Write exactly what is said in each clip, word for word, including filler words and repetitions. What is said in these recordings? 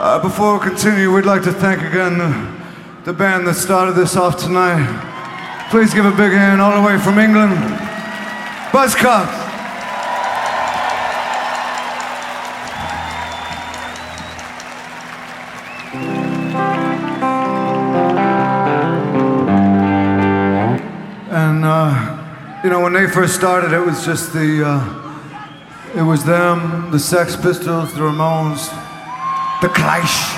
Uh, before we continue, we'd like to thank again the, the band that started this off tonight. Please give a big hand all the way from England, Buzzcocks. And uh, you know, when they first started, it was just the, uh, it was them, the Sex Pistols, the Ramones, the Clash.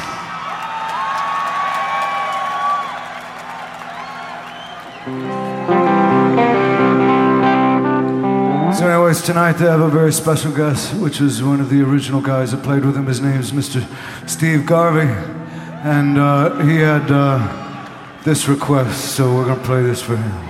So anyways, tonight they have a very special guest, which is one of the original guys that played with him. His name's Mister Steve Garvey. And uh, he had uh, this request, so we're gonna play this for him.